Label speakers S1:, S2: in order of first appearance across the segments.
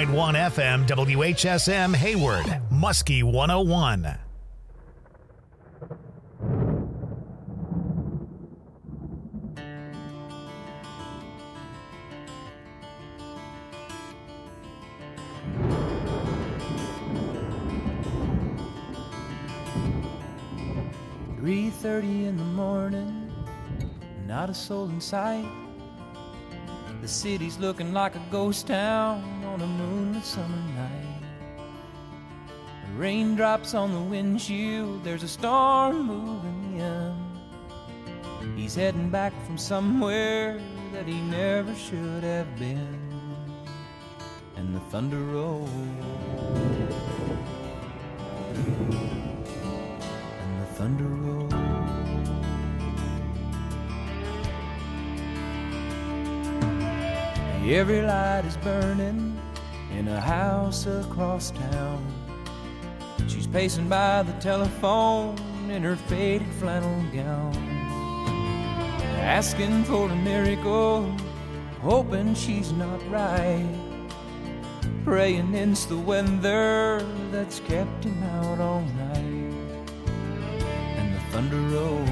S1: FM WHSM Hayward, Muskie 101.
S2: "3:30 in the morning, not a soul in sight. The city's looking like a ghost town on a moonlit summer night. Raindrops on the windshield, there's a storm moving in. He's heading back from somewhere that he never should have been. And the thunder rolls, and the thunder rolls. Every light is burning in a house across town. She's pacing by the telephone in her faded flannel gown, asking for a miracle, hoping she's not right, praying it's the weather that's kept him out all night. And the thunder rolls,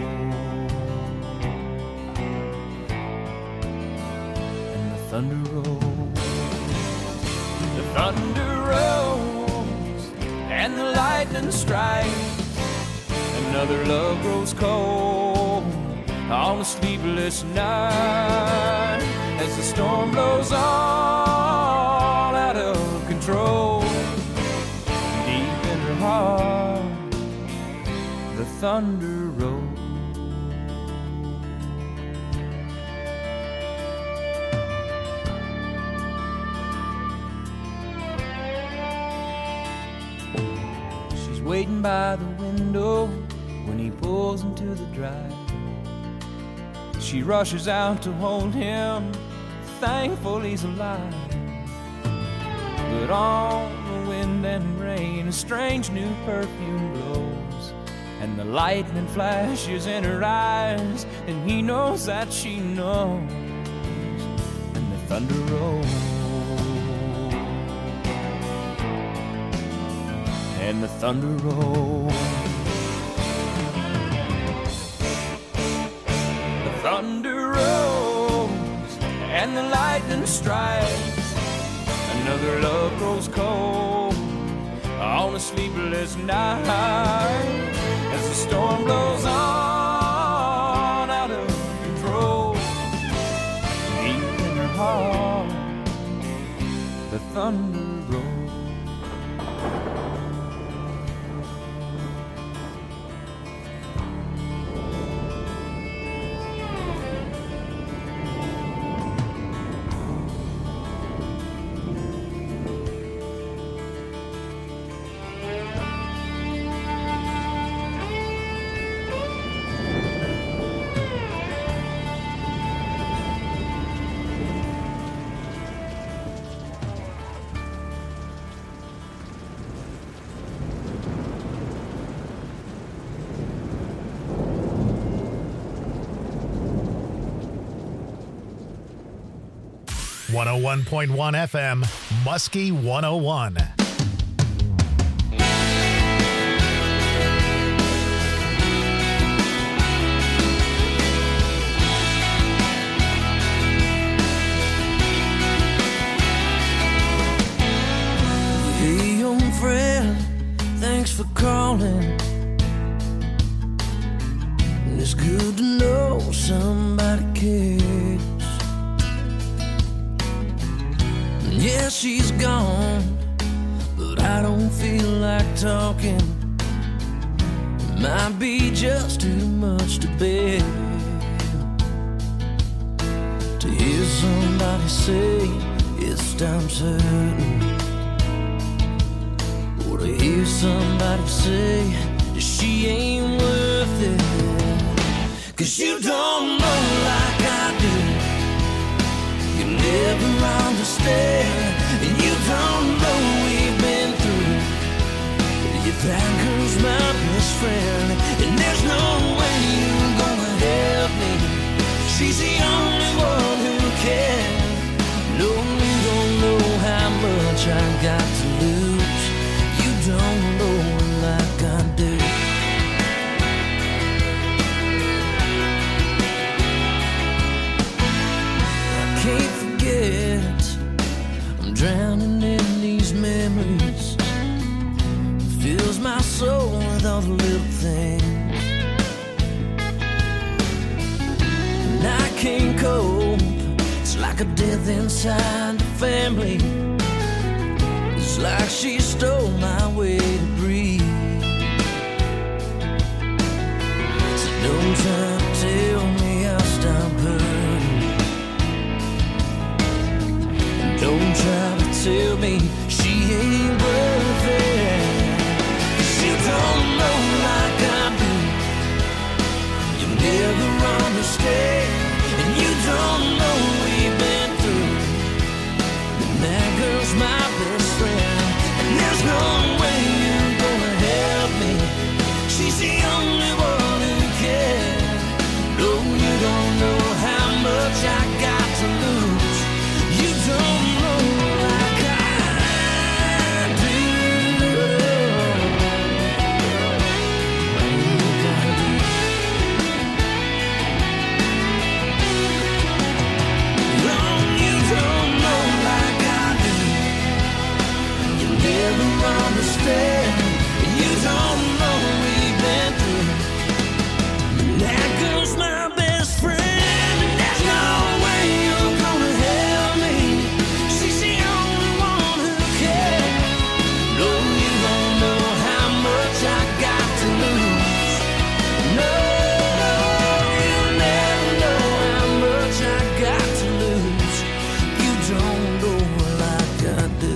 S2: thunder rolls, the thunder rolls, and the lightning strikes. Another love grows cold on a sleepless night, as the storm blows all out of control. Deep in her heart, the thunder rolls. Waiting by the window when he pulls into the drive. She rushes out to hold him, thankful he's alive. But on the wind and rain, a strange new perfume blows, and the lightning flashes in her eyes, and he knows that she knows. And the thunder rolls, and the thunder rolls. The thunder rolls, and the lightning strikes. Another love grows cold on a sleepless night, as the storm blows on out of control. Deep in her heart, the thunder rolls.
S1: .1 FM, Muskie 101.
S3: Hey, young friend, thanks for calling. It's good to know somebody cares. Yeah, she's gone, but I don't feel like talking. It might be just too much to bear. To hear somebody say it's time certain, or to hear somebody say that she ain't worth it. 'Cause you don't know like I do. You never understand, and you don't know we've been through. That girl's my best friend, and there's no way you're gonna help me. She's the only one who can. No, you don't know how much much I got to lose. You don't know it like I do. I can't forget, I'm drowning in these memories. It fills my soul with all the little things. And I can't cope, it's like a death inside the family. It's like she stole my way to breathe. So don't try to tell me I'll stop hurting. And don't try to tell me she ain't worth it. 'Cause you don't know like I do. You never understand. And you don't know we've been through. And that girl's my best friend. And there's no way you're gonna help me. She's the only one who can. No, you don't know how much I got to lose. You don't know like I do. Never understand, and you don't know we've been through. That girl's my best friend, and there's no way you're gonna help me. She's the only one who cares. No, you don't know how much I got to lose. No, you'll never know how much I got to lose. You don't know like I do.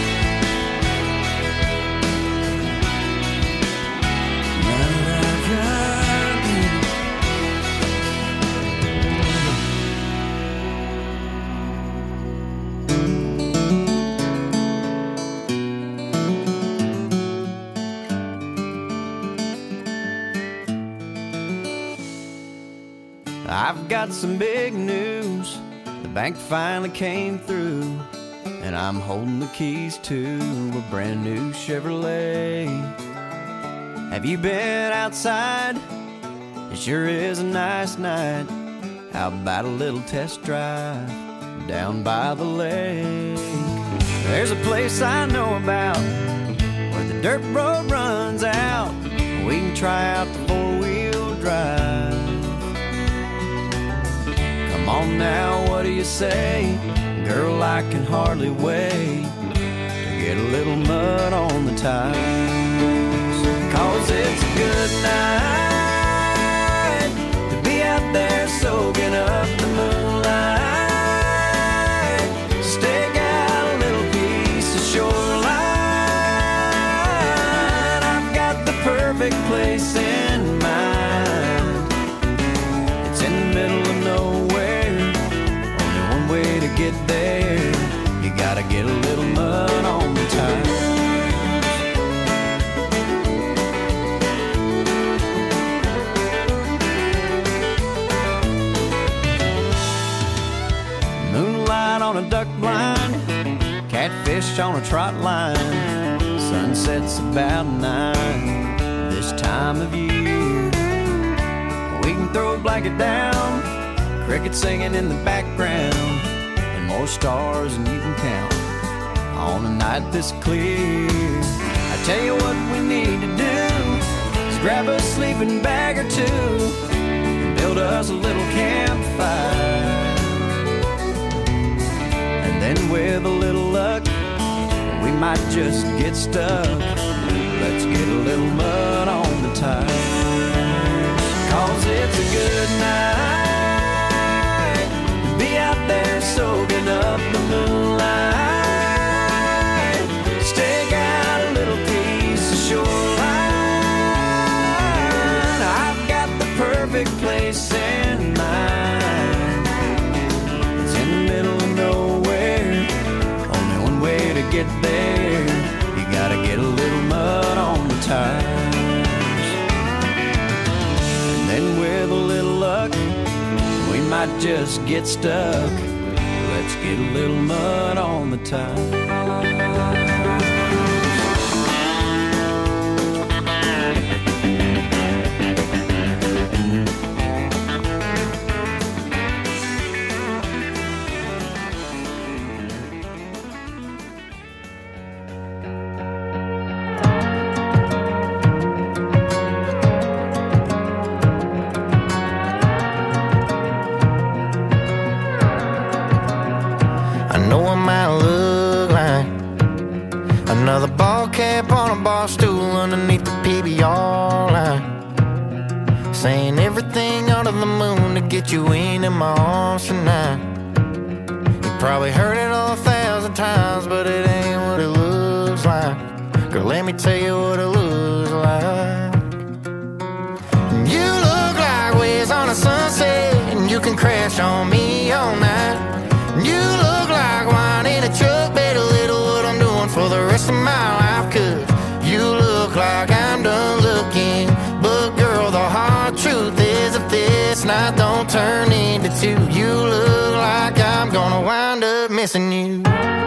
S4: I've got some big news. The bank finally came through, and I'm holding the keys to a brand new Chevrolet. Have you been outside? It sure is a nice night. How about a little test drive down by the lake? There's a place I know about where the dirt road runs out. We can try out the four-wheel drive. Come on now, what do you say? Girl, I can hardly wait to get a little mud on the tires. 'Cause it's a good night to be out there soaking up the moonlight. Stake out a little piece of shoreline. I've got the perfect place in mind. It's in the middle of nowhere. Only one way to get there. You gotta get a little mud on the tires. Moonlight on a duck blind, catfish on a trot line. Sunset's about 9 this time of year. We can throw a blanket down, crickets singing in the background, and more stars than you can count on a night this clear. I tell you what we need to do is grab a sleeping bag or two and build us a little campfire. And then with a little luck, we might just get stuck. Let's get a little mud on the tires. 'Cause it's a good night to be out there soaking up the moonlight. Stake out a little piece of shoreline. I've got the perfect place in mind. It's in the middle of nowhere. Only one way to get there. You gotta get a little mud on the tires. And then with a little luck, we might just get stuck. Let's get a little mud on the tires.
S5: Another ball cap on a bar stool underneath the PBR line, saying everything under the moon to get you into my arms tonight. You probably heard it 1,000 times, but it ain't what it looks like. Girl, let me tell you what it looks like. You look like waves on a sunset, and you can crash on me all night. You look like wine in a truck, bet a little what I'm doing for the rest of my life. Cause you look like I'm done looking, but girl, the hard truth is if this night don't turn into two, you look like I'm gonna wind up missing you.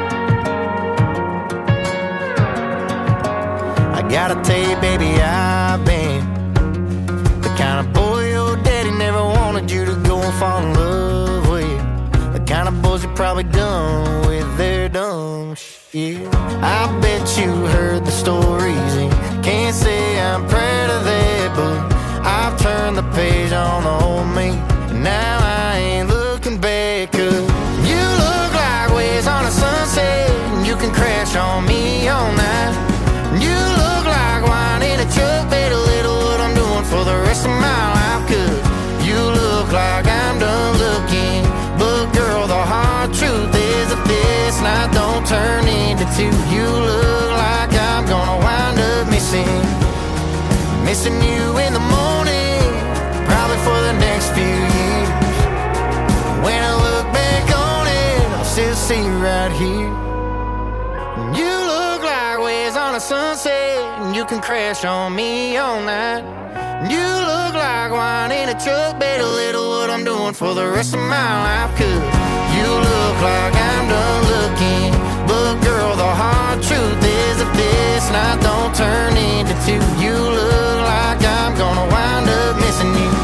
S5: I gotta tell you, baby, I've been the kind of boy your daddy never wanted you to go and fall in love with. The kind of boys you probably done with their dumb shit. I bet you heard the stories and can't say I'm proud of that, but I've turned the page on the old me, and now I ain't looking back. Cause you look like waves on a sunset, and you can crash on me all night. You look like wine in a truck, bet a little what I'm doing for the rest of my life. Cause you look like I'm done looking, but girl, the hard truth is if this night don't turn into two, you look like I'm gonna wind up missing you in the morning, probably for the next few years. When I look back on it, I'll still see you right here. You look like waves on a sunset, and you can crash on me all night. You look like wine in a truck, bet a little what I'm doing for the rest of my life. Cause you look like I'm done looking, but girl, the hard truth is if this night don't turn into two, you look like I'm gonna wind up missing you.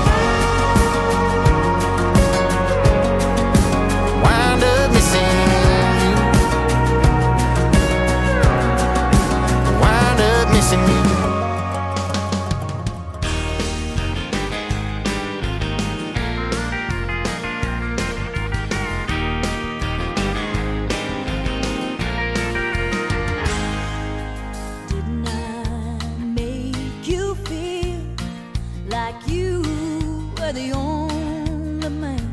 S5: Wind up missing you. Wind up missing you.
S6: The only man,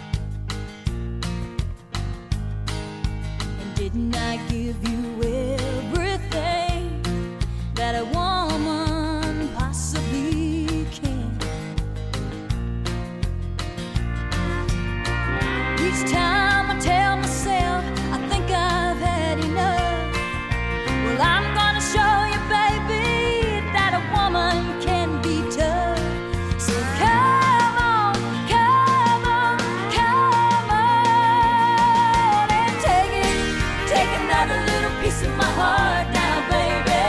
S6: and didn't I give you everything that a woman possibly can? Each time I tell myself I think I've had enough, well, I'm gonna show you, baby, that a woman can be tough. So come my heart now, baby.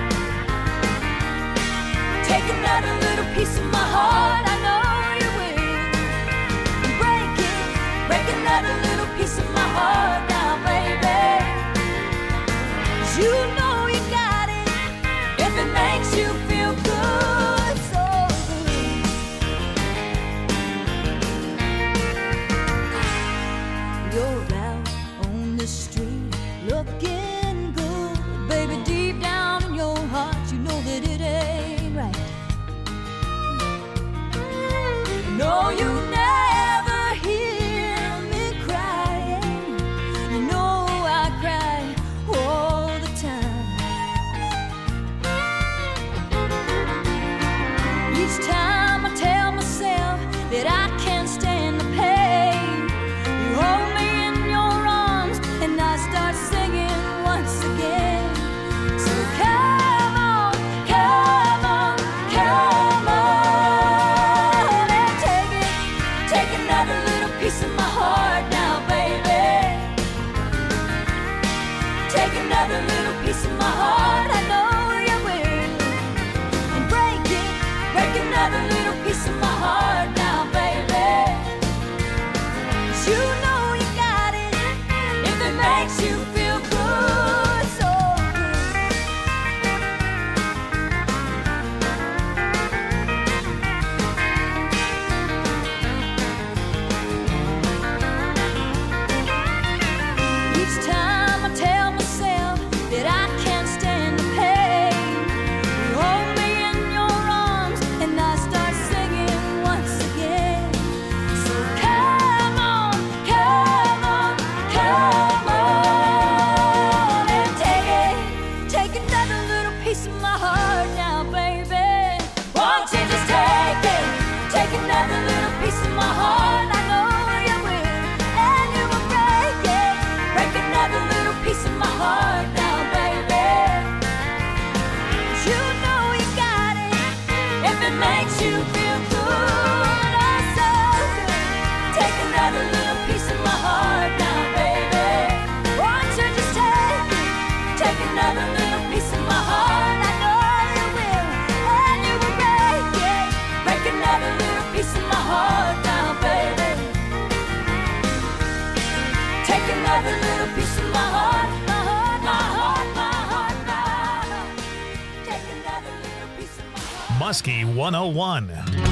S6: Take another little piece of my heart, I know you will. Break another little piece of my heart now, baby. 'Cause you know you got it if it makes you feel good, so good. You're out on the street looking no, you never hear me crying. You know I cry all the time.
S1: Muskie 101.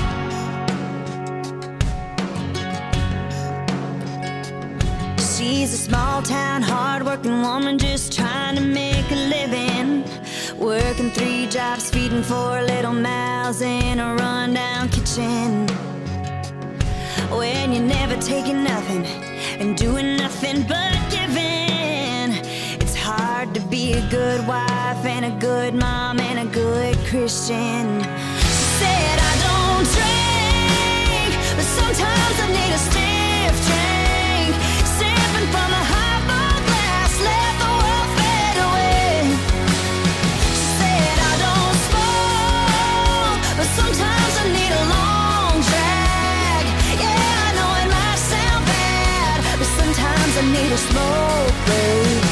S6: She's a small town, hard-working woman just trying to make a living. Working 3 jobs, feeding 4 little mouths in a rundown kitchen. When you're never taking nothing and doing nothing but giving, it's hard to be a good wife and a good mom and a good Christian. She said, I don't drink, but sometimes I need a stiff drink. Sipping from a highball glass, let the world fade away. She said, I don't smoke, but sometimes I need a long drag. Yeah, I know it might sound bad, but sometimes I need a smoke break.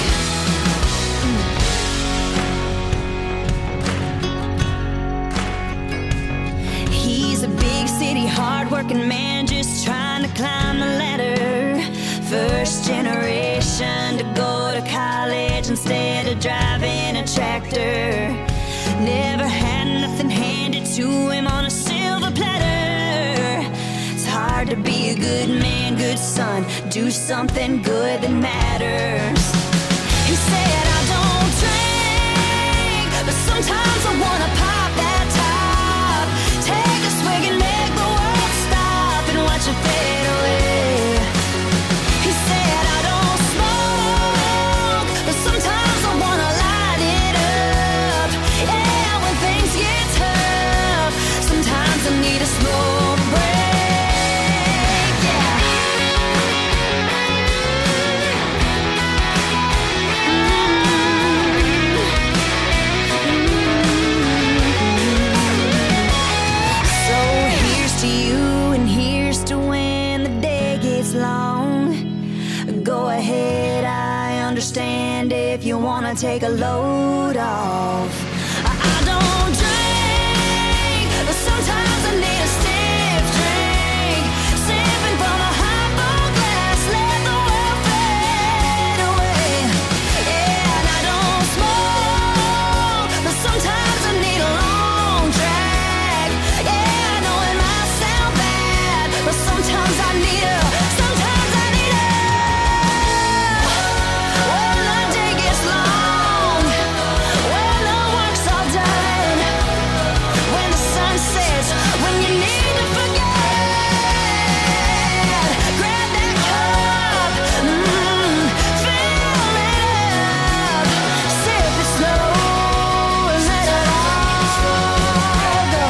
S6: He's a big city, hard-working man just trying to climb the ladder. First generation to go to college instead of driving a tractor. Never had nothing handed to him on a silver platter. It's hard to be a good man, good son, do something good that matters. He said, I don't drink, but sometimes I wanna pop that top. Take a swig and make the world stop and watch it fade away. He said, I don't smoke, but sometimes I wanna light it up. Yeah, when things get tough, sometimes I need a smoke break. Yeah. So here's to you and here's to when the day gets long. Go ahead, I understand if you wanna take a load off. I don't drink, but sometimes I need a stiff drink. Sipping from a highball glass, let the world fade away. Yeah, and I don't smoke, but sometimes I need a long drag. Yeah, I know it might sound bad, but sometimes I need a. When the day gets long, when the work's all done, when the sun sets, when you need to forget, grab that cup, fill it up, sip it slow and let it all go.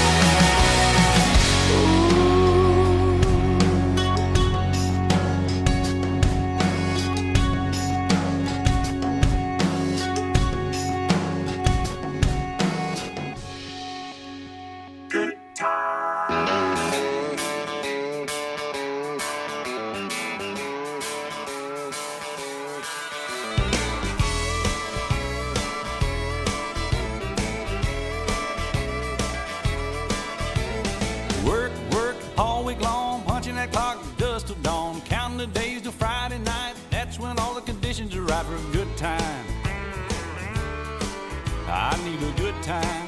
S2: Work, work all week long, punching that clock dust till dawn, counting the days till Friday night. That's when all the conditions are right for a good time. I need a good time.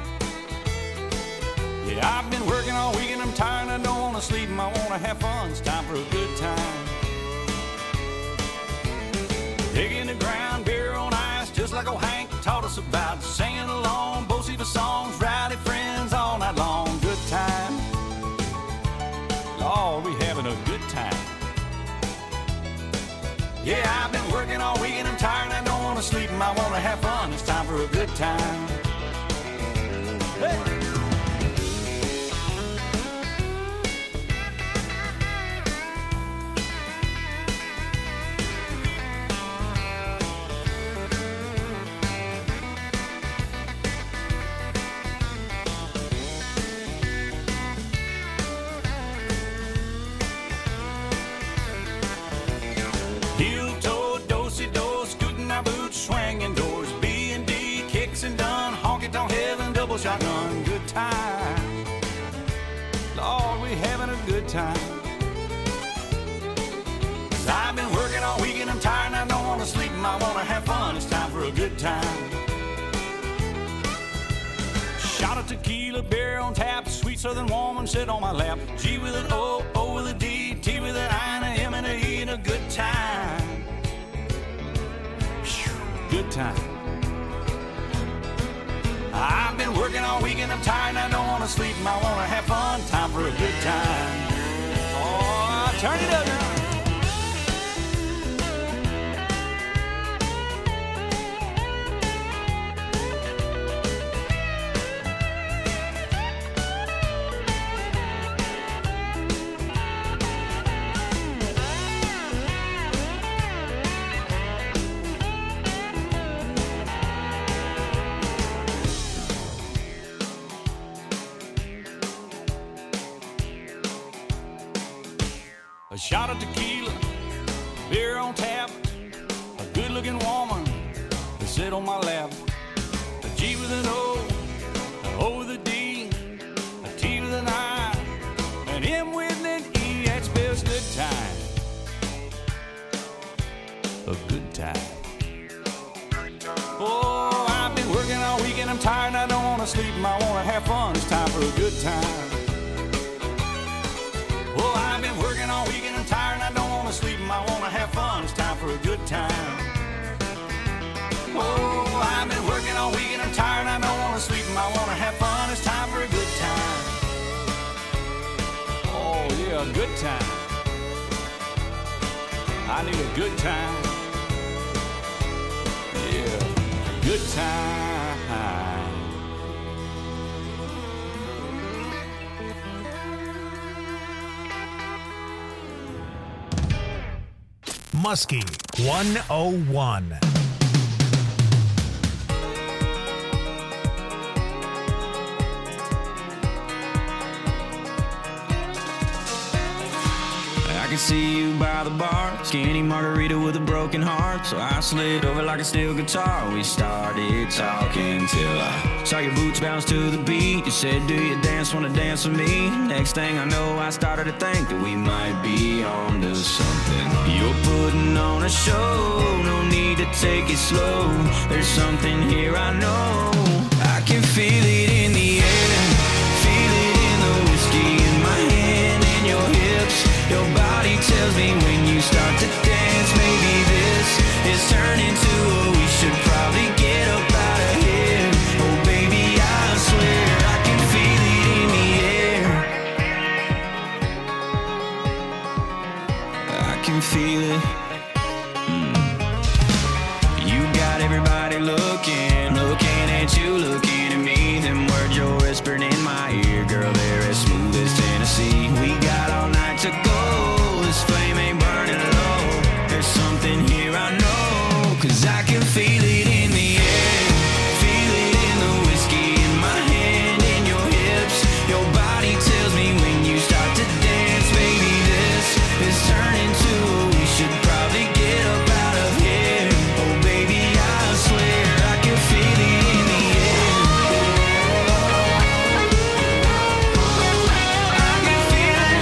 S2: Yeah, I've been working all week and I'm tired. I don't want to sleep and I want to have fun. It's time for a good time. Digging the ground, beer on ice, just like old Hank taught us about. Singing along, both the songs, rowdy friends all night long. Good time. Lord, we having a good time. Yeah, I've been working all week and I'm tired. I don't want to sleep and I want to have fun. It's time for a good time. Hey. Heel toe, do-si-do, scooting our boots, swinging doors, B&D, kicks and done, honky-tonk heaven, double shotgun, good time. Lord, we having a good time. 'Cause I've been working all week and I'm tired and I don't want to sleep and I want to have fun. It's time for a good time. Shot of tequila.
S7: tequila, beer on tap. Sweet southern woman sit on my lap. G with an O, O with a D, T with an I, and a M and a E, and a good time. Good time. I've been working all week and I'm tired and I don't want to sleep and I want to have fun. Time for a good time. Oh, turn it up now. A shot of tequila, beer on tap, a good-looking woman to sit on my lap. A G with an O, an O with a D, a T with an I, an M with an E, that spells good time. A good time. Oh, I've been working all week and I'm tired and I don't want to sleep and I want to have fun. It's time for a good time. Oh, I've been working all week and I'm tired and I don't want to sleep and I want to have fun. It's time for a good time. Oh, I've been working all week and I'm tired and I don't want to sleep and I want to have fun. It's time for a good time. Oh, yeah, a good time. I need a good time. Yeah, good time.
S1: Muskie 101.
S2: I can see you by the bar, skinny margarita with a broken heart. So I slid over like a steel guitar. We started talking till I saw your boots bounce to the beat. You said, do you dance, wanna dance with me? Next thing I know, I started to think that we might be on to something. You're putting on a show, no need to take it slow. There's something here I know. I can feel it in the air, feel it in the whiskey in my hand and your hips. Your body tells me when you start to dance, maybe this is turning to a we should probably get up out of here. Oh baby, I swear I can feel it in the air. I can feel it. You got everybody looking at you, looking at me. Them words you're whispering in my ear, girl, they're as smooth as Tennessee. We got all night to go. This flame ain't burning low. There's something here I know, 'cause I can feel it in the air, feel it in the whiskey in my hand and your hips. Your body tells me when you start to dance, baby, this is turning to a we should probably get up out of here. Oh baby, I swear I can feel it in the air. I can feel it.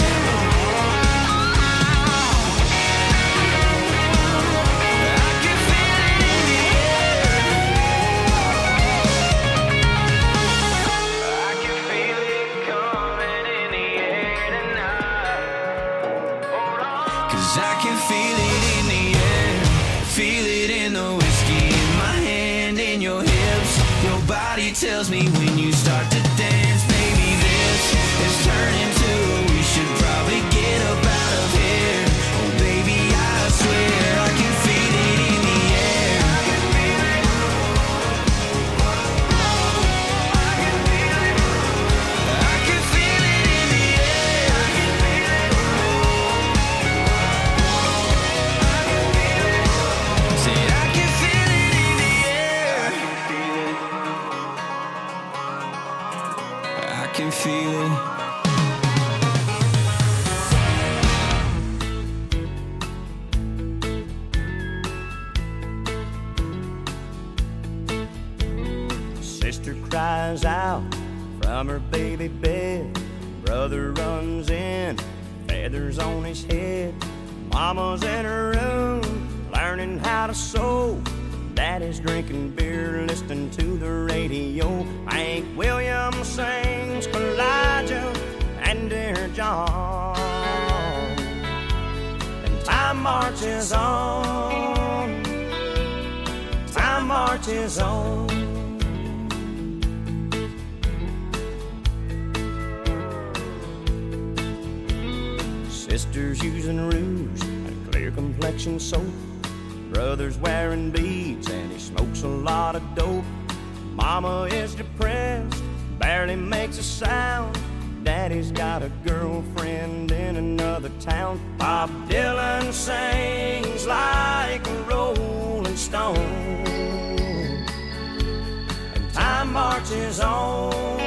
S2: I can feel it in the air. I can feel it coming in the air tonight. Hold on. 'Cause I can feel it in the air, feel it in the whiskey in my hand and your hips. Your body tells me when you start to dance, baby, this is turning to a we should probably get up out of here. Oh baby, I swear I can feel it in the air. I can feel it. I can feel it. I can feel it in the air. I can feel it. I can feel it. Said I can feel it in the air. I can feel it.
S5: Sister cries out from her baby bed. Brother runs in, feathers on his head. Mama's in her room, learning how to sew.
S4: Daddy's drinking beer, listening to the radio. Hank Williams sings Elijah and Dear John. And time marches on. Time marches on. Sisters using rouge and clear complexion soap. Brother's wearing beads and he smokes a lot of dope. Mama is depressed, barely makes a sound. Daddy's got a girlfriend in another town. Bob Dylan sings like a rolling stone. And time marches on.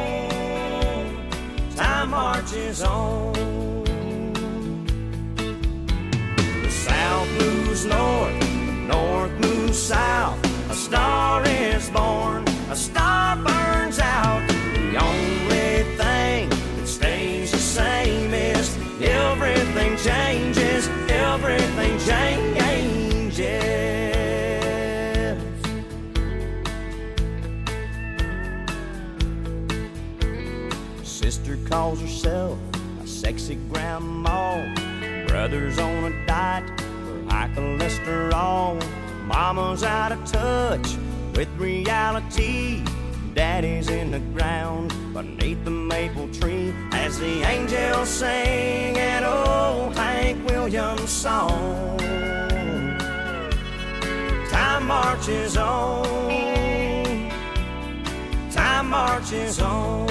S4: Time marches on. South moves north, north moves south. A star is born, a star burns out. The only thing that stays the same is everything changes, everything changes. Sister calls herself a sexy grandma. Brother's on a diet for high cholesterol. Mama's out of touch with reality. Daddy's in the ground beneath the maple tree as the angels sing an old Hank Williams song. Time marches on. Time marches on.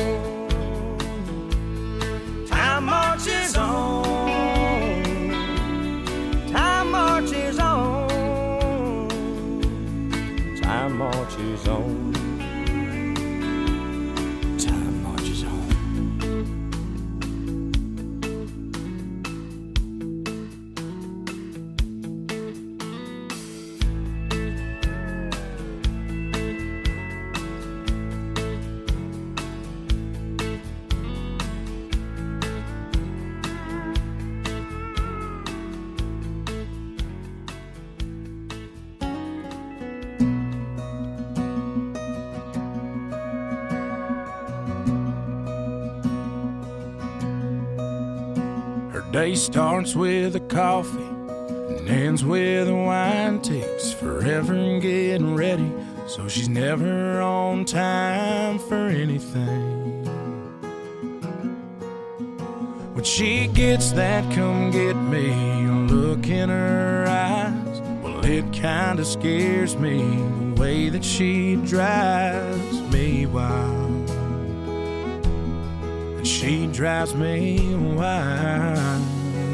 S4: Time marches on. Time marches on. Time marches on. Time marches on.
S2: Day starts with a coffee and ends with a wine. Takes forever getting ready, so she's never on time for anything. When she gets that come get me look in her eyes, well, it kinda scares me the way that she drives me wild. She drives me wild.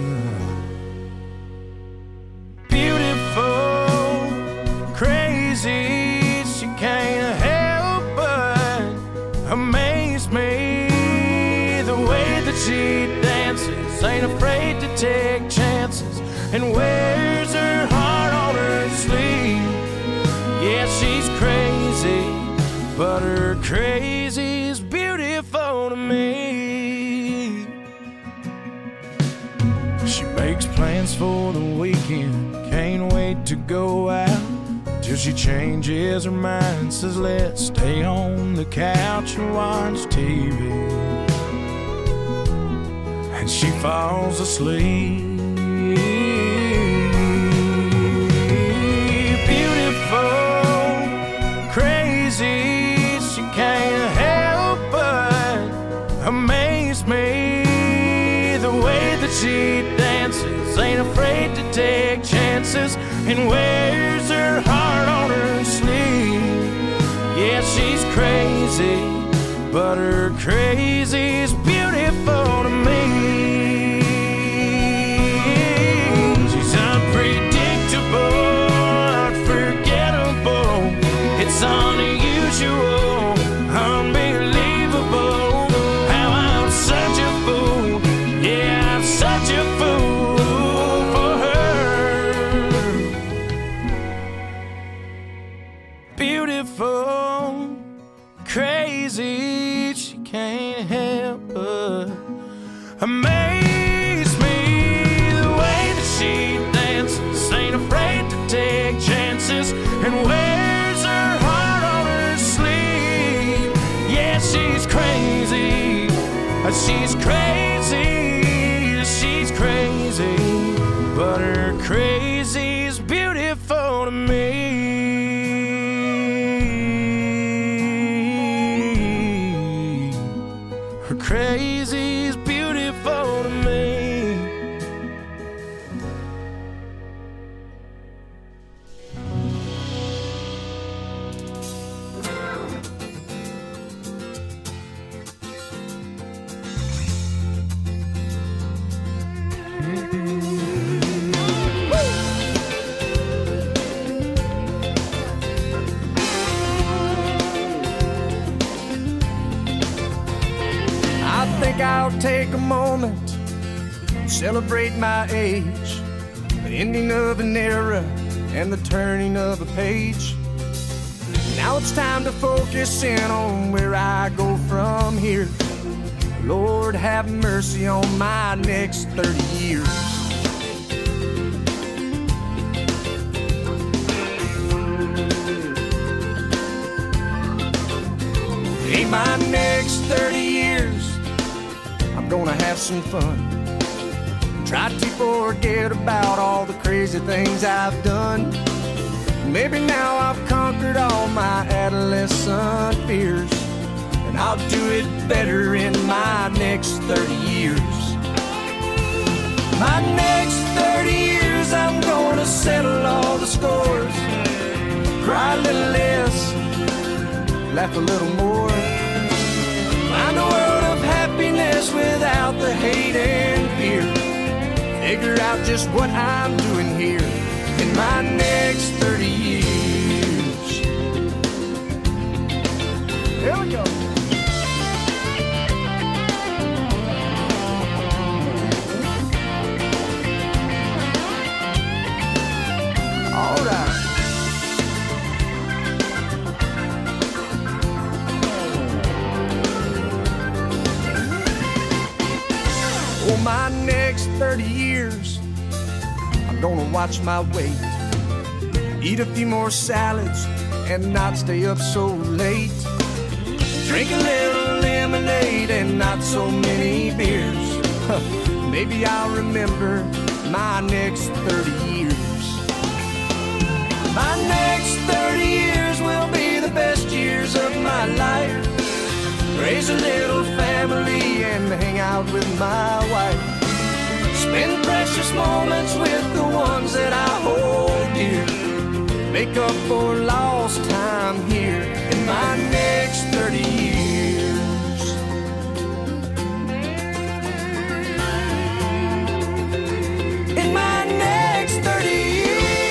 S2: Beautiful, crazy, she can't help but amaze me. The way that she dances, ain't afraid to take chances, and wears her heart on her sleeve. Yeah, she's crazy, but her crazy's beautiful to me. She makes plans for the weekend, can't wait to go out, till she changes her mind, says let's stay on the couch and watch TV. And she falls asleep. Beautiful, crazy, she can't help but amaze me. The way that she dances, ain't afraid to take chances, and wears her heart on her sleeve. Yeah, she's crazy, but her crazy's beautiful to me. She's unpredictable, unforgettable. It's unusual, unbelievable. How I'm such a fool. Yeah, I'm such a fool for her. Beautiful, crazy, she can't help but amaze me. The way that she dances, ain't afraid to take chances,
S3: and wears her heart on her sleeve. Yeah, she's crazy. She's crazy. She's crazy. But her crazy's beautiful to me. Her crazy's beautiful to me. I'll take a moment, celebrate my age, the ending of an era and the turning of a page. Now it's time to focus in on where I go from here. Lord, have mercy on my next 30 years. In my next 30 years, I'm gonna have some fun. Try to forget about all the crazy things I've done. Maybe now I've conquered all my adolescent fears, and I'll do it better in my next 30 years. My next 30 years, I'm gonna settle all the scores. Cry a little less, laugh a little more. Find a world of happiness without the hate and fear. Figure out just what I'm doing here in my next 30 years. Here we go. All right. My next 30 years, I'm gonna watch my weight, eat a few more salads and not stay up so late, drink a little lemonade and not so many beers. Maybe I'll remember my next 30 years. My next 30 years will be the best years of my life. Raise a little family and hang out with my wife. Spend precious moments with the ones that I hold dear. Make up for lost time here in my next 30 years. In my next 30 years.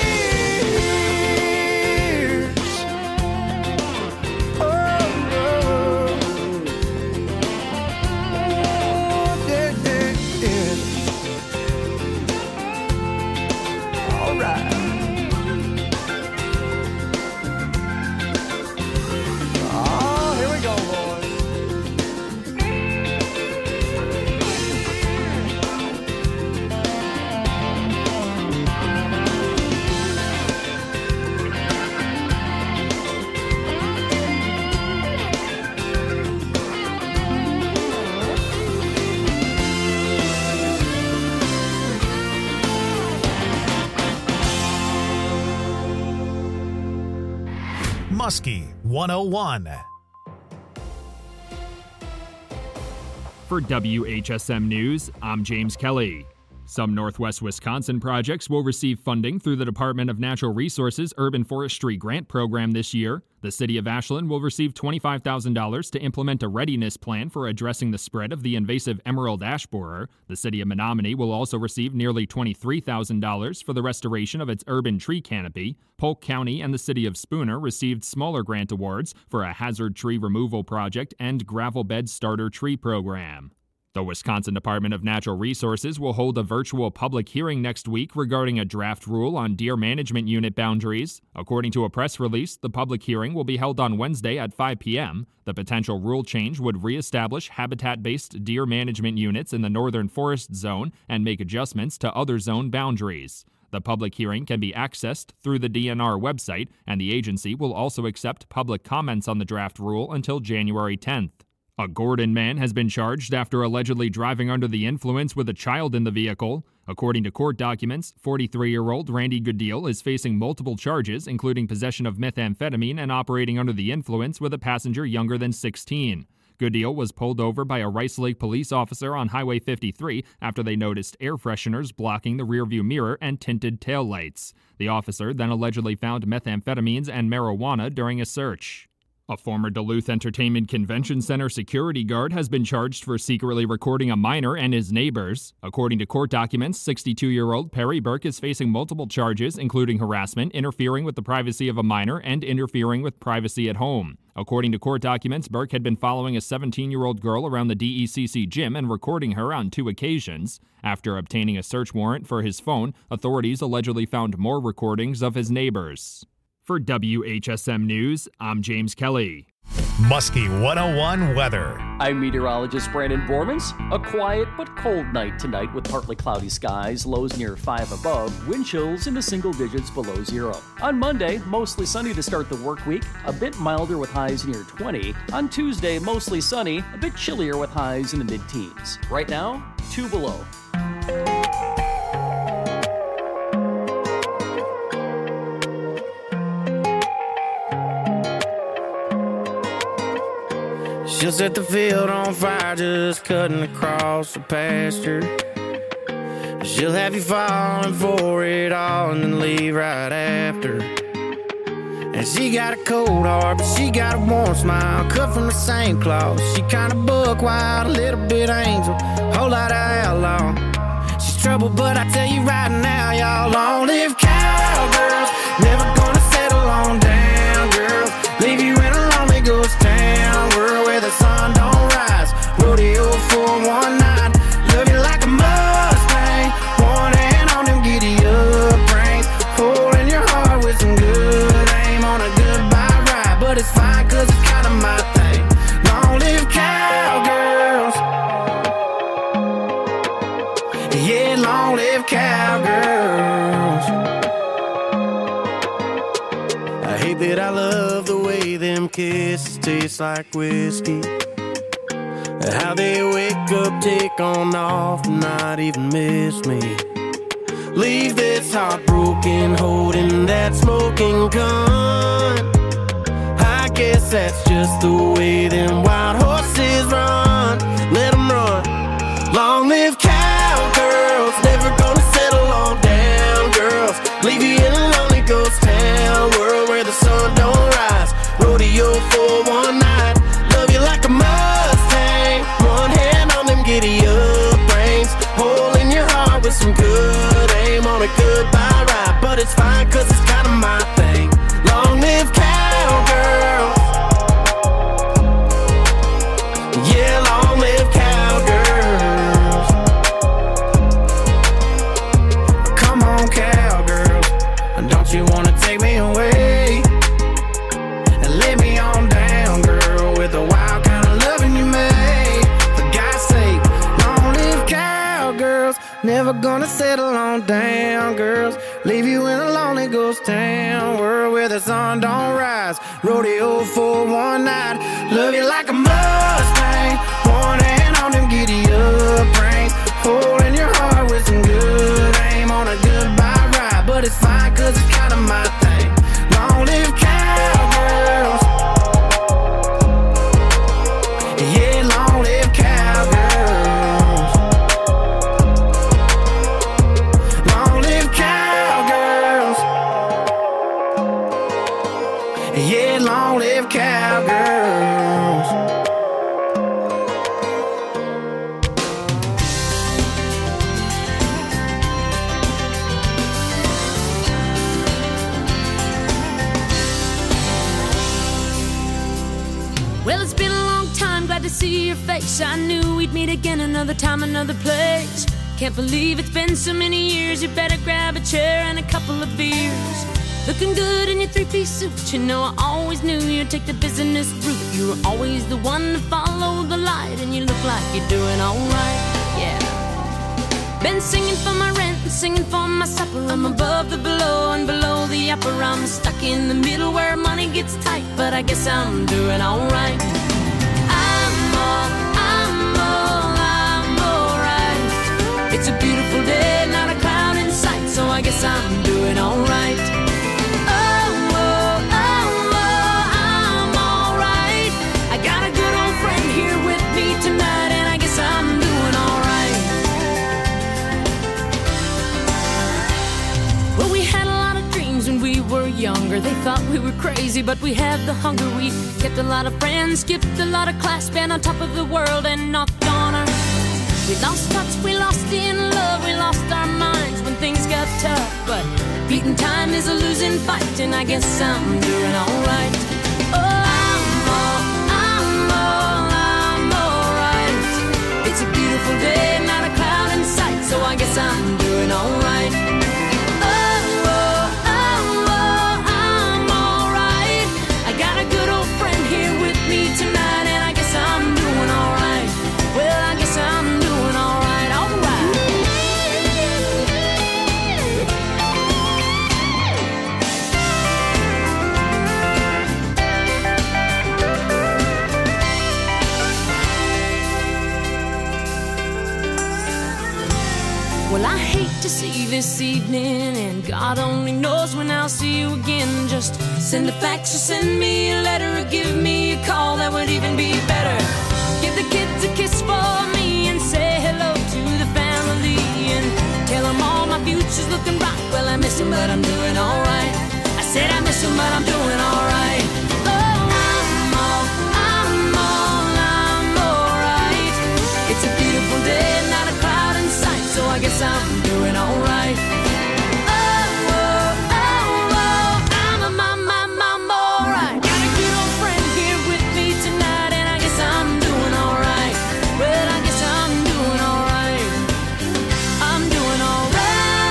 S1: Muskie 101.
S8: For WHSM News, I'm James Kelly. Some Northwest Wisconsin projects will receive funding through the Department of Natural Resources Urban Forestry Grant Program this year. The City of Ashland will receive $25,000 to implement a readiness plan for addressing the spread of the invasive emerald ash borer. The City of Menominee will also receive nearly $23,000 for the restoration of its urban tree canopy. Polk County and the City of Spooner received smaller grant awards for a hazard tree removal project and gravel bed starter tree program. The Wisconsin Department of Natural Resources will hold a virtual public hearing next week regarding a draft rule on deer management unit boundaries. According to a press release, the public hearing will be held on Wednesday at 5 p.m. The potential rule change would reestablish habitat-based deer management units in the northern forest zone and make adjustments to other zone boundaries. The public hearing can be accessed through the DNR website, and the agency will also accept public comments on the draft rule until January 10th. A Gordon man has been charged after allegedly driving under the influence with a child in the vehicle. According to court documents, 43-year-old Randy Goodell is facing multiple charges, including possession of methamphetamine and operating under the influence with a passenger younger than 16. Goodell was pulled over by a Rice Lake police officer on Highway 53 after they noticed air fresheners blocking the rearview mirror and tinted taillights. The officer then allegedly found methamphetamines and marijuana during a search. A former Duluth Entertainment Convention Center security guard has been charged for secretly recording a minor and his neighbors. According to court documents, 62-year-old Perry Burke is facing multiple charges, including harassment, interfering with the privacy of a minor, and interfering with privacy at home. According to court documents, Burke had been following a 17-year-old girl around the DECC gym and recording her on 2 occasions. After obtaining a search warrant for his phone, authorities allegedly found more recordings of his neighbors. For WHSM News, I'm James Kelly.
S1: Muskie 101 weather.
S9: I'm meteorologist Brandon Bormans. A quiet but cold night tonight with partly cloudy skies, lows near 5 above, wind chills into single digits below 0. On Monday, mostly sunny to start the work week, a bit milder with highs near 20. On Tuesday, mostly sunny, a bit chillier with highs in the mid-teens. Right now, 2 below.
S5: She'll set the field on fire just cutting across the pasture. She'll have you falling for it all and then leave right after. And she got a cold heart, but she got a warm smile, cut from the same cloth. She kinda buck wild, a little bit angel, whole lot of outlaw. She's trouble, but I tell you right now, y'all, long live cowgirls. Never gonna settle on down, girls. Leave you in a lonely ghost town, world where the sun don't rise. Rodeo for one night, love you like a Mustang. One hand on them giddy up reins, holding your heart with some good aim on a goodbye ride. But it's fine, cause it's kinda my thing. Long live cowgirls. Yeah, long live cowgirls. I hate that I love the way them kisses taste like whiskey. How they wake up, take on off, and not even miss me. Leave this heart broken, holding that smoking gun. I guess that's just the way them wild horses run. Let them run. Long live cowgirls, never gonna settle on down, girls. Leave you in a lonely ghost town, world where the sun don't rise. Rodeo for one night, love you like a Mustang. One hand on them giddy up reins, holding your heart with some good aim on a goodbye ride. But it's fine, cause it's kinda my thing. Long live cowgirls. Yeah, long live cowgirls. Come on, cowgirls, don't you wanna take me away and lay me on down, girl, with the wild kind of loving you made. For God's sake, long live cowgirls. Never gonna settle on down, girls. Leave you in a lonely ghost town, world where the sun don't rise. Rodeo for one night, love you like a Mustang. One hand on them giddy up reins, holding your heart with some good aim on a goodbye ride. But it's fine, cause it's kinda my thing. Long live cowgirls. Yeah, long live cowgirls. Long live cowgirls. Yeah, long live cowgirls.
S6: Well, it's been a long time, glad to see your face. I knew we'd meet again another time, another place. Can't believe it's been so many years. You better grab a chair and a couple of beers. Looking good in your three-piece suit. You know I always knew you'd take the business route. You were always the one to follow the light, and you look like you're doing alright, yeah. Been singing for my rent,
S3: and singing for my supper. I'm above the below and below the upper. I'm stuck in the middle where money gets tight, but I guess I'm doing alright. I'm alright. It's a beautiful day, not a cloud in sight, so I guess I'm doing alright. Younger, they thought we were crazy, but we had the hunger. We kept a lot of friends, skipped a lot of class, been on top of the world and knocked on our. We lost touch, we lost in love, we lost our minds when things got tough. But beating time is a losing fight, and I guess I'm doing alright. I'm alright. It's a beautiful day, not a cloud in sight, so I guess I'm doing alright. Well, I hate to see you this evening, and God only knows when I'll see you again. Just send a fax or send me a letter or give me a call, that would even be better. Give the kids a kiss for me and say hello to the family, and tell them all my future's looking bright. Well, I miss them, but I'm doing alright. I said I miss them, but I'm doing alright. I'm alright. It's a beautiful day, not a cloud in sight, so I guess I'm doing alright. I'm alright. Got a good old friend here with me tonight, and I guess I'm doing alright. Well, I guess I'm doing alright. I'm doing alright.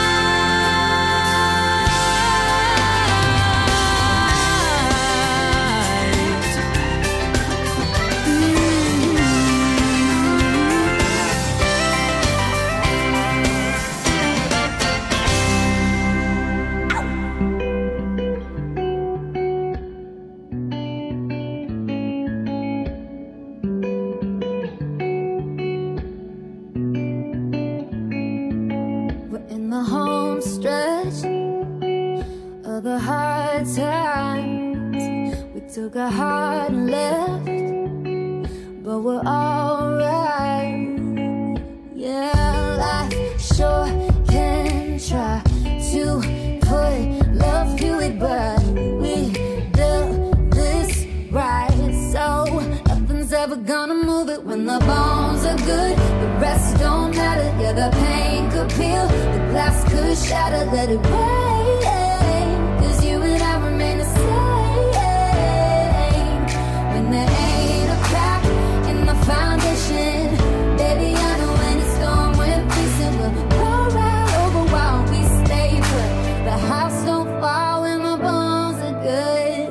S3: The hard times, we took a hard left, but we're alright. Yeah, life sure can try to put love to it, but we built this right, so nothing's ever gonna move it. When the bones are good, the rest don't matter. Yeah, the pain could peel, the glass could shatter. Let it rain. Remain the same. When there ain't a crack in the foundation, baby, I know when it's storm we're facing, we'll roll right over while we stay put. The house don't fall when the bones are good.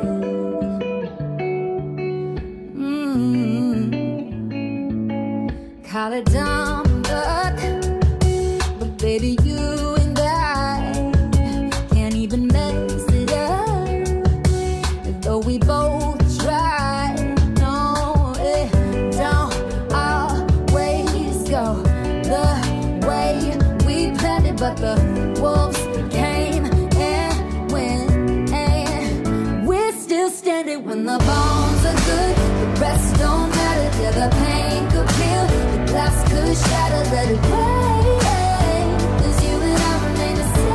S3: Call it dumb luck, but baby, you and I can't even mess it up. Though we both try, no, it don't always go the way we planned it. But the wolves came and went, and we're still standing. When the bones are good, the rest don't matter. Yeah, the pain could peel, the glass could shatter. Let it rain, 'cause you and I remain the same.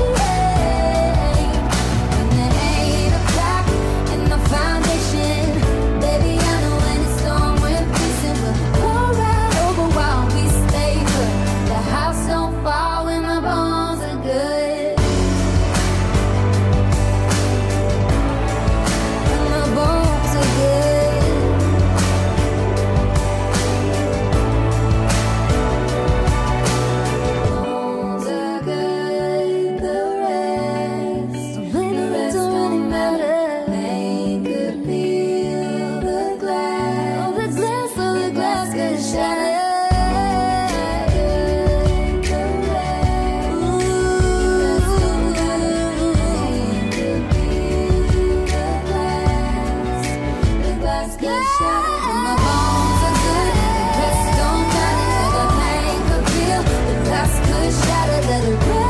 S3: Foundation, baby, I know when it's storm we're facing, we'll roll right over while we stay put. The house don't fall when the bones are good. When the bones are good.
S6: good shot when the bones are good. The rest don't matter, yeah, the pain could feel. The glass could shatter, let it rain.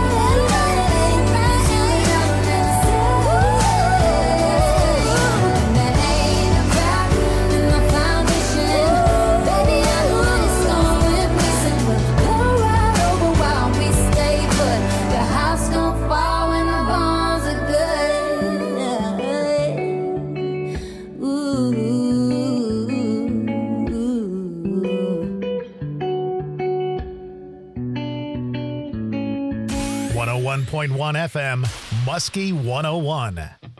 S1: .1 FM, Muskie 101.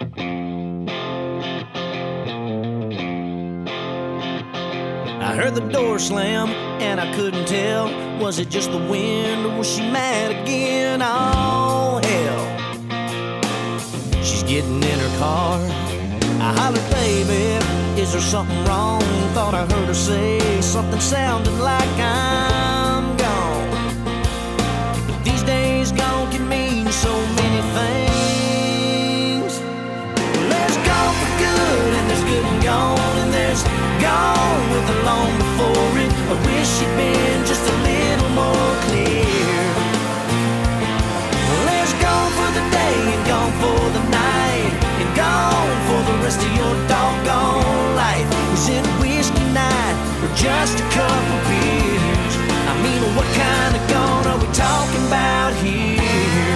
S3: I heard the door slam, and I couldn't tell. Was it just the wind, or was she mad again? Oh, hell. She's getting in her car. I hollered, baby, is there something wrong? Thought I heard her say something sounding like I'm gone. But these days gone can mean so many things. There's gone for good, and there's good and gone, and there's gone with the long before it. I wish she'd been just a little more clear. Well, there's gone for the day and gone for the night, and gone for the rest of your doggone life. Is it whiskey night or just a couple beers? I mean, what kind of gone are we talking about here?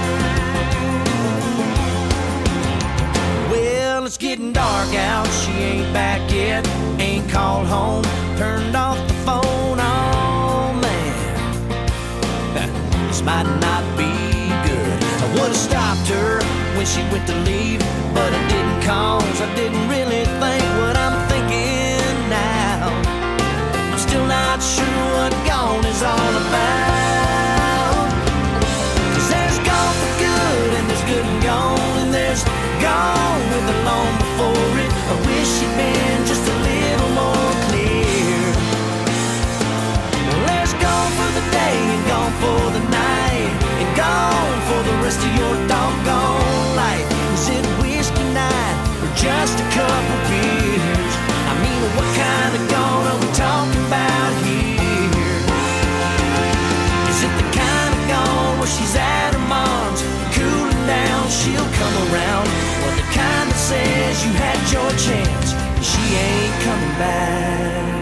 S3: Well, it's getting dark out, she ain't back yet. Ain't called home, turned off the phone, oh man. This might not be good. I would've stopped her when she went to leave, but I didn't, cause I didn't really think what I'm thinking now. I'm still not sure what gone is all about. Cause there's gone for good, and there's good and gone, and there's gone with the long before it. I wish she'd been just a little more clear. Well, there's gone for the day and gone for the night, and gone for the rest of your doggone life. Is it whiskey night or just a couple beers? I mean, what kind of gone are we talking about here? Is it the kind of gone where she's at her mom's, cooling down, she'll come around? Or the kind that says you had your chance and she ain't coming back?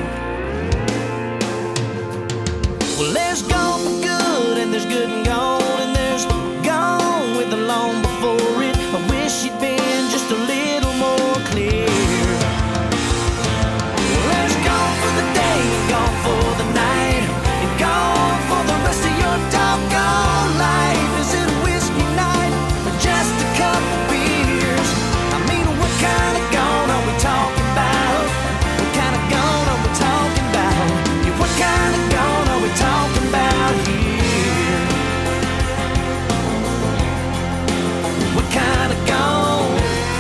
S3: Well, there's gone for good, and there's good and gone, and there's gone with the long before it. I wish she'd been just a little more clear. Well, there's gone for the day and gone for the night, and gone for the rest of your doggone life. Is it whiskey night or just a couple beers? I mean, what kind of gone are we talking about? What kind of gone are we talking about? Yeah, what kind of gone are we talking about here? What kind of gone?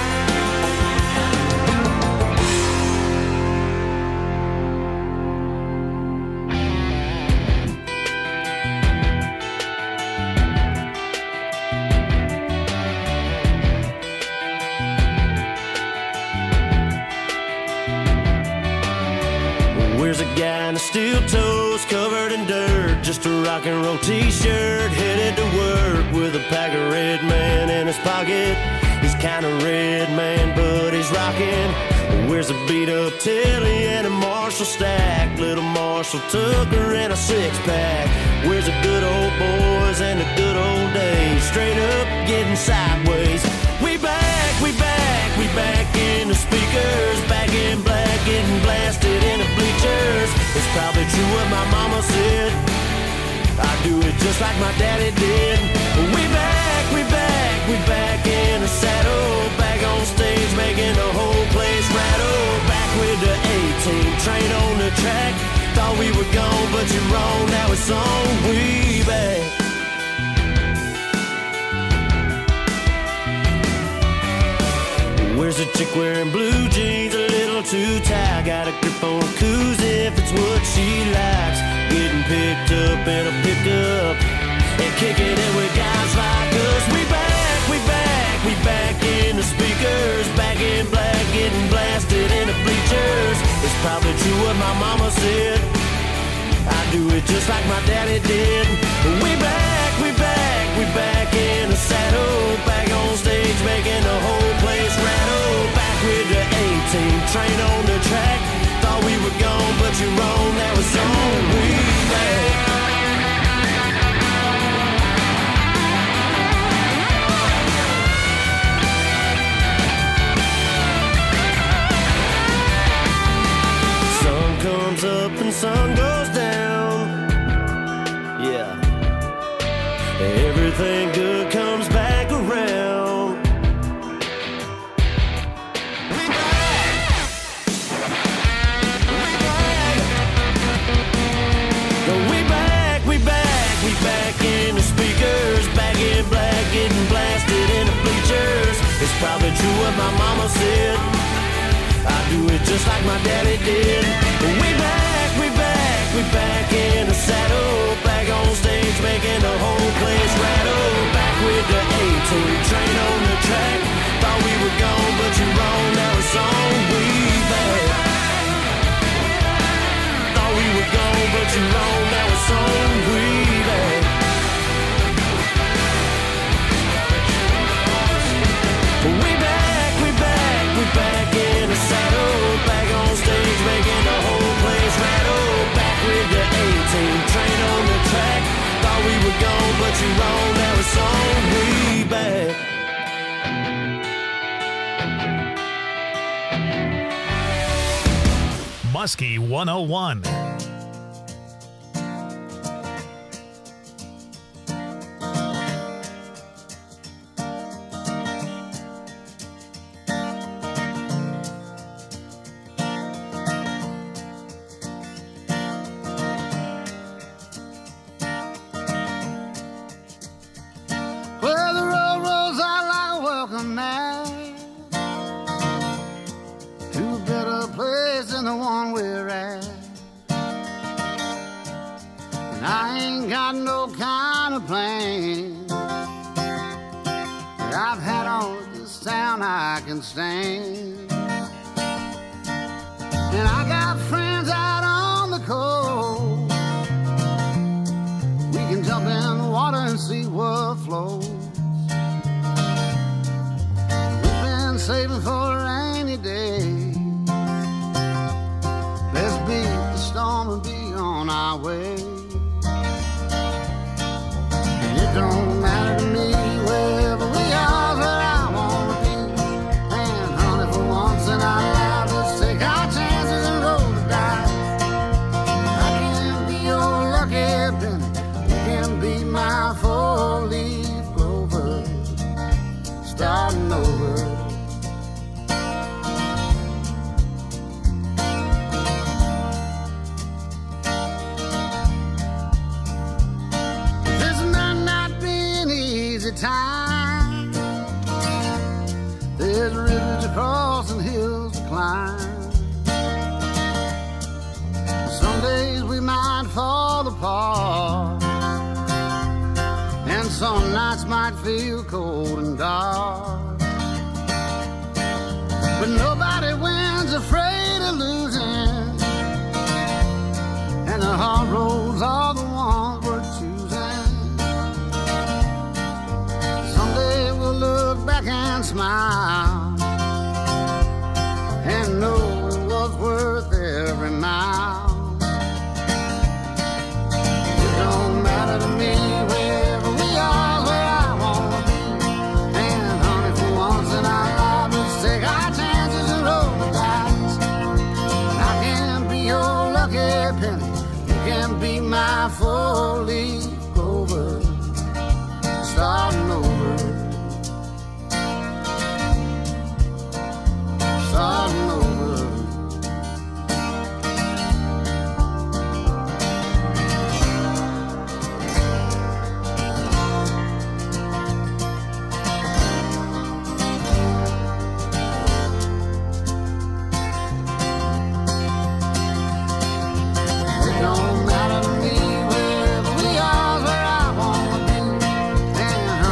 S3: Where's a guy in a steel toes covered in dirt, just a rock and roll t-shirt, headed to work with a pack of Red Man in his pocket. He's kinda red man, but he's rockin'. Where's a beat up Tilly and a Marshall stack, little Marshall Tucker and a six-pack? Where's the good old boys and the good old days, straight up getting sideways? We back in the speakers, back in black, getting blasted in the bleachers. It's probably true what my mama said, I do it just like my daddy did. We back in the saddle, back on stage making the whole place rattle. Back with the A-team, train on the track. Thought we were gone, but you're wrong, now it's on. We back. Where's a chick wearing blue jeans, a little too tight? Got a grip on her coos if it's what she likes. Getting picked up in a pickup and kicking it with guys like us. We back in the speakers, back in black, getting blasted in the bleachers.
S5: It's probably true what my mama said. I do it just like my daddy did. We back in the saddle, back on stage, making the whole place rattle. Back with the A-team, train on the track. Thought we were gone, but you're wrong. That was on. We back. Sun comes up and sun goes down. Yeah. Everything good comes back around. We back in the speakers, back in black, getting blasted in the bleachers. It's probably true what my mama said. I do it just like my daddy did. We back in the saddle, back on stage, making the whole place rattle. Back with the A-team, train on the track. Thought we were gone, but you're wrong. That was on. We back. Thought we were gone, but you're wrong. That was on. We back. We back in the saddle, back on stage, making the whole place rattle. Back with the A-team, train on the track. Thought we were gone, but you're wrong. That was on. We back.
S1: Muskie 101.
S10: Saving for a rainy day. Let's beat the storm and be on our way. And it don't matter to me wherever we are, where I wanna be. And honey, for once in our lives, let's take our chances and roll the dice. I can be your lucky penny, you can be my four-leaf clover, starting over. Time. There's rivers to cross and hills to climb. Some days we might fall apart, and some nights might feel cold and dark. But nobody wins afraid of losing, and the hard roads are the ones we're choosing. Look back and smile and know it was worth every mile. It don't matter to me wherever we are, where I wanna be. And honey, for once in our lives, let's take our chances and roll the dice. I can be your lucky penny, you can be my four-leaf clover, starting over. Starting over. It don't matter to me wherever we are, where I wanna be. And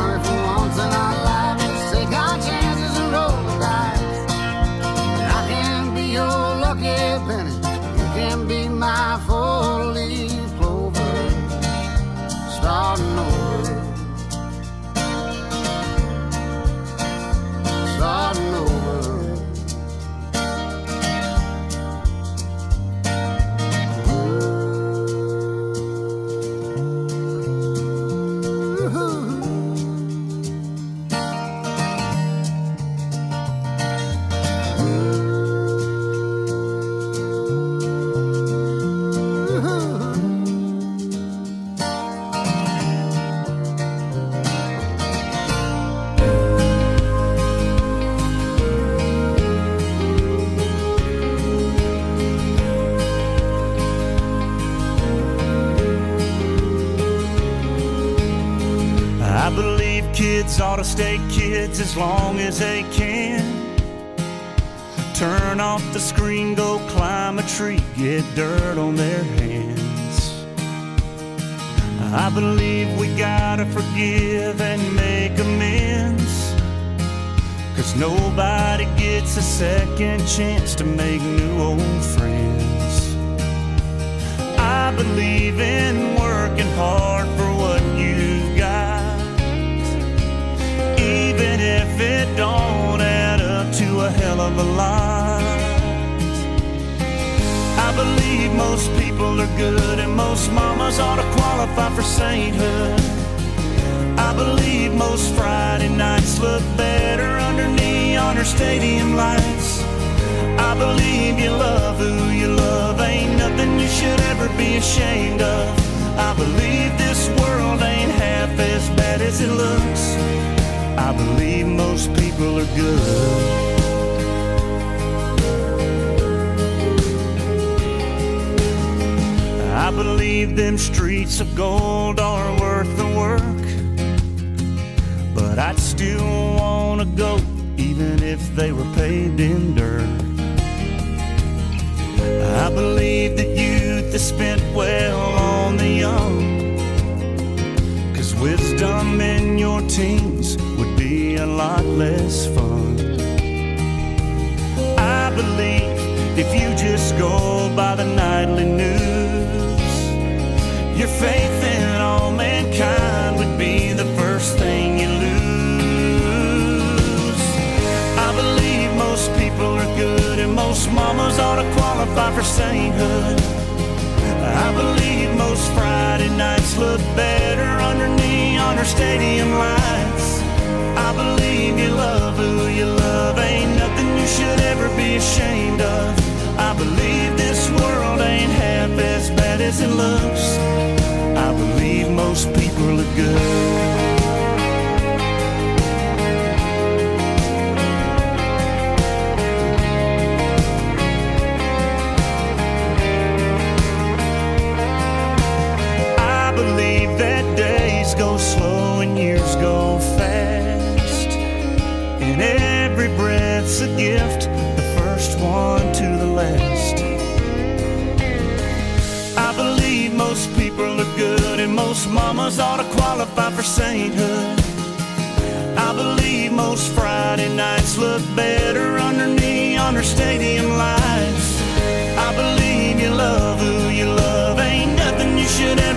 S10: lucky penny. You can be my four-leaf clover, starting over, starting over.
S11: I believe kids ought to stay kids as long as they can. Turn off the screen, go climb a tree, get dirt on their hands. I believe we gotta forgive and make amends, 'cause nobody gets a second chance to make new old friends. I believe in working hard for what you've got, even if it don't add up to a hell of a lot. I believe most people are good and most mamas ought to qualify for sainthood. I believe most Friday nights look better under neon or stadium lights. I believe you love who you love, ain't nothing you should ever be ashamed of. I believe this world ain't half as bad as it looks. I believe most people are good. I believe them streets of gold are worth the work, but I'd still wanna go even if they were paved in dirt. I believe that youth is spent well on the young, 'cause wisdom in your teens would be a lot less fun. I believe if you just go by the nightly news, your faith in all mankind would be the first thing you lose. I believe most people are good and most mamas ought to qualify for sainthood. I believe most Friday nights look better under neon or stadium lights. I believe you love who you love, ain't nothing you should ever be ashamed of. I believe this world ain't half as bad as it looks. I believe most people are good. I believe that days go slow and years go fast, and every breath's a gift, the first one to the last. I believe most people are good and most mamas ought to qualify for sainthood. I believe most Friday nights look better under neon or stadium lights.